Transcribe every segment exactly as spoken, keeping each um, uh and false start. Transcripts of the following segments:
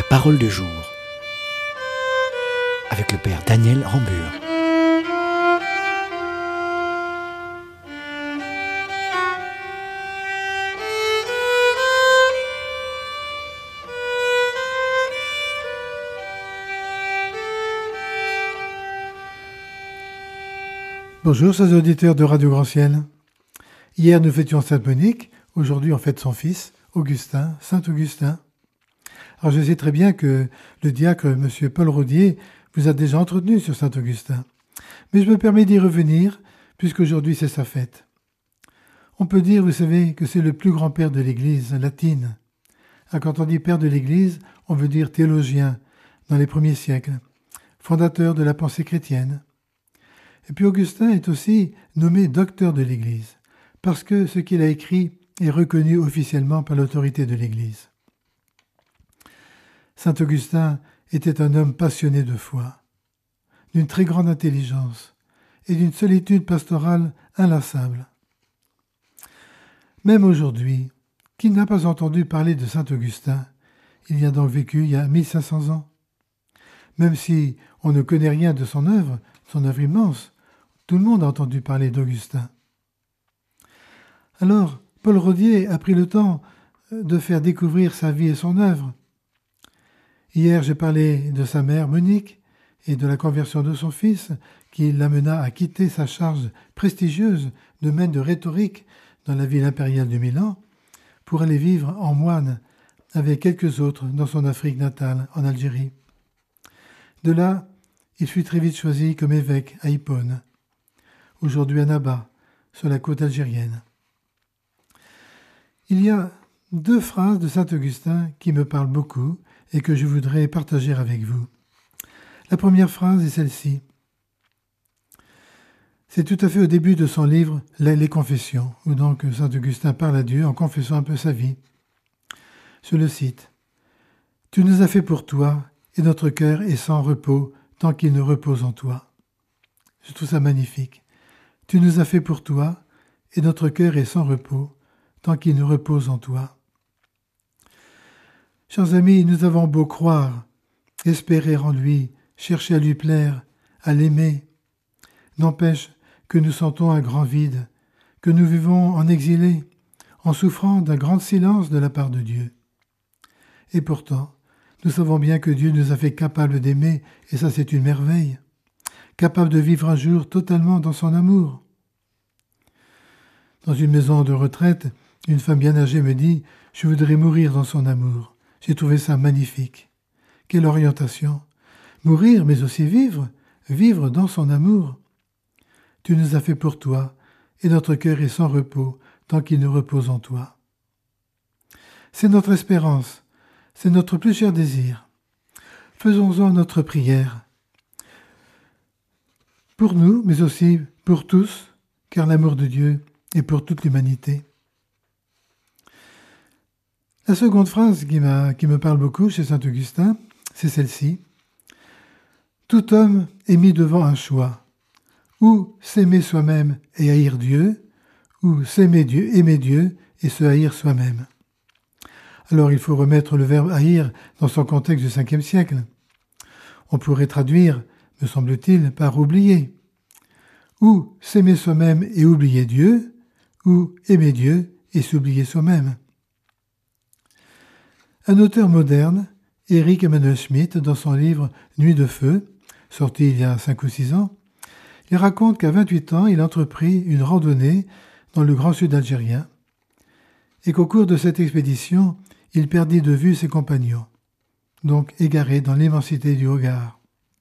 parole de jour avec le Père Daniel Rambure. Bonjour, chers auditeurs de Radio Grand Ciel. Hier, nous fêtions Sainte Monique. Aujourd'hui, on fête son fils, Augustin, Saint Augustin. Alors, je sais très bien que le diacre, M. Paul Rodier, vous a déjà entretenu sur Saint Augustin. Mais je me permets d'y revenir, puisqu'aujourd'hui, c'est sa fête. On peut dire, vous savez, que c'est le plus grand père de l'Église latine. Alors, quand on dit père de l'Église, on veut dire théologien, dans les premiers siècles, fondateur de la pensée chrétienne. Et puis Augustin est aussi nommé docteur de l'Église, parce que ce qu'il a écrit est reconnu officiellement par l'autorité de l'Église. Saint Augustin était un homme passionné de foi, d'une très grande intelligence et d'une solitude pastorale inlassable. Même aujourd'hui, qui n'a pas entendu parler de Saint Augustin? Il y a donc vécu il y a mille cinq cents ans. Même si on ne connaît rien de son œuvre, son œuvre immense, tout le monde a entendu parler d'Augustin. Alors, Paul Rodier a pris le temps de faire découvrir sa vie et son œuvre. Hier, j'ai parlé de sa mère Monique et de la conversion de son fils qui l'amena à quitter sa charge prestigieuse de maître de rhétorique dans la ville impériale de Milan pour aller vivre en moine avec quelques autres dans son Afrique natale, en Algérie. De là, il fut très vite choisi comme évêque à Hippone, aujourd'hui à Naba, sur la côte algérienne. Il y a deux phrases de Saint Augustin qui me parlent beaucoup et que je voudrais partager avec vous. La première phrase est celle-ci. C'est tout à fait au début de son livre « Les Confessions », où donc Saint Augustin parle à Dieu en confessant un peu sa vie. Je le cite. « Tu nous as fait pour toi, et notre cœur est sans repos tant qu'il ne repose en toi. » Je trouve ça magnifique. « Tu nous as fait pour toi, et notre cœur est sans repos tant qu'il ne repose en toi. » Chers amis, nous avons beau croire, espérer en lui, chercher à lui plaire, à l'aimer. N'empêche que nous sentons un grand vide, que nous vivons en exilé, en souffrant d'un grand silence de la part de Dieu. Et pourtant, nous savons bien que Dieu nous a fait capables d'aimer, et ça c'est une merveille, capable de vivre un jour totalement dans son amour. Dans une maison de retraite, une femme bien âgée me dit « Je voudrais mourir dans son amour ». J'ai trouvé ça magnifique. Quelle orientation! Mourir, mais aussi vivre, vivre dans son amour. Tu nous as fait pour toi, et notre cœur est sans repos tant qu'il ne repose en toi. C'est notre espérance, c'est notre plus cher désir. Faisons-en notre prière. Pour nous, mais aussi pour tous, car l'amour de Dieu est pour toute l'humanité. La seconde phrase qui, m'a, qui me parle beaucoup chez saint Augustin, c'est celle-ci. « Tout homme est mis devant un choix, ou s'aimer soi-même et haïr Dieu, ou s'aimer Dieu, aimer Dieu et se haïr soi-même. » Alors il faut remettre le verbe « haïr » dans son contexte du cinquième siècle. On pourrait traduire, me semble-t-il, par « oublier ». Ou s'aimer soi-même et oublier Dieu, ou aimer Dieu et s'oublier soi-même. Un auteur moderne, Éric Emmanuel Schmitt, dans son livre « Nuit de feu », sorti il y a cinq ou six ans, il raconte qu'à vingt-huit ans, il entreprit une randonnée dans le Grand Sud algérien et qu'au cours de cette expédition, il perdit de vue ses compagnons, donc égarés dans l'immensité du Hogar.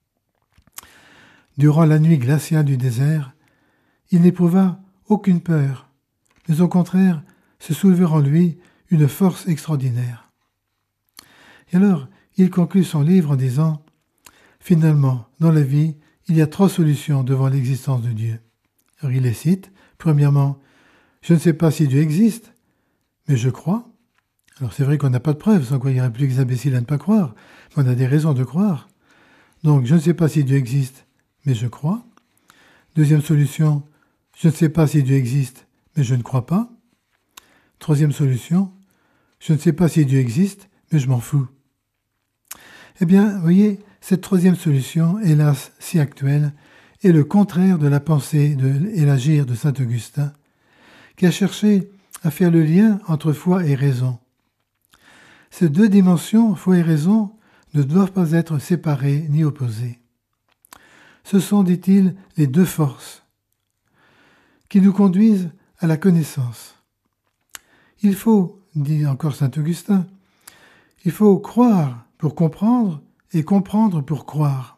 Durant la nuit glaciale du désert, il n'éprouva aucune peur, mais au contraire se souleva en lui une force extraordinaire. Et alors, il conclut son livre en disant « Finalement, dans la vie, il y a trois solutions devant l'existence de Dieu. » Alors il les cite. Premièrement, « Je ne sais pas si Dieu existe, mais je crois. » Alors c'est vrai qu'on n'a pas de preuves, sans quoi il y aurait plus que les imbéciles à ne pas croire, mais on a des raisons de croire. Donc, je ne sais pas si Dieu existe, mais je crois. Deuxième solution, je ne sais pas si Dieu existe, mais je ne crois pas. Troisième solution, je ne sais pas si Dieu existe, mais je m'en fous. Eh bien, voyez, cette troisième solution, hélas si actuelle, est le contraire de la pensée de, et l'agir de saint Augustin, qui a cherché à faire le lien entre foi et raison. Ces deux dimensions, foi et raison, ne doivent pas être séparées ni opposées. Ce sont, dit-il, les deux forces qui nous conduisent à la connaissance. Il faut, dit encore saint Augustin, il faut croire pour comprendre et comprendre pour croire.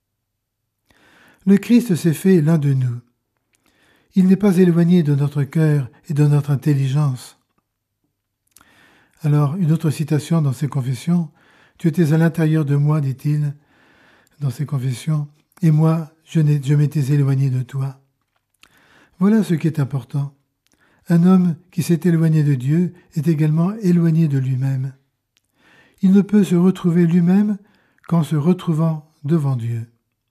Le Christ s'est fait l'un de nous. Il n'est pas éloigné de notre cœur et de notre intelligence. Alors, une autre citation dans ses confessions, « Tu étais à l'intérieur de moi, dit-il, dans ses confessions, et moi, je, n'ai, je m'étais éloigné de toi. » Voilà ce qui est important. Un homme qui s'est éloigné de Dieu est également éloigné de lui-même. Il ne peut se retrouver lui-même qu'en se retrouvant devant Dieu.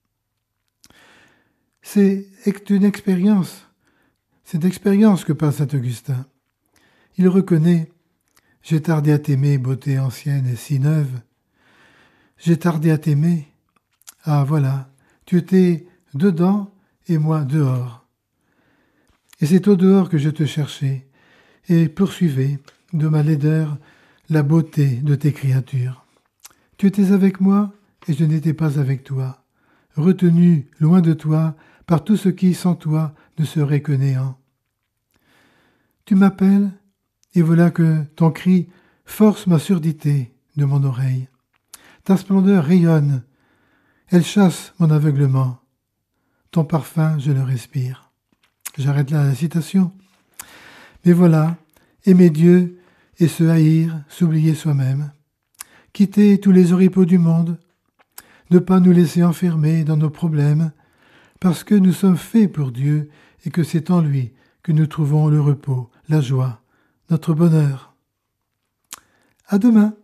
C'est une expérience, cette expérience que parle saint Augustin. Il reconnaît « J'ai tardé à t'aimer, beauté ancienne et si neuve. J'ai tardé à t'aimer. Ah voilà, tu étais dedans et moi dehors. Et c'est au dehors que je te cherchais et poursuivais de ma laideur la beauté de tes créatures. Tu étais avec moi et je n'étais pas avec toi, retenu loin de toi par tout ce qui, sans toi, ne serait que néant. Tu m'appelles et voilà que ton cri force ma surdité de mon oreille. Ta splendeur rayonne, elle chasse mon aveuglement. Ton parfum, je le respire. » J'arrête là la citation. Mais voilà, aimer Dieu et se haïr, s'oublier soi-même, quitter tous les oripeaux du monde, ne pas nous laisser enfermer dans nos problèmes, parce que nous sommes faits pour Dieu et que c'est en lui que nous trouvons le repos, la joie, notre bonheur. À demain.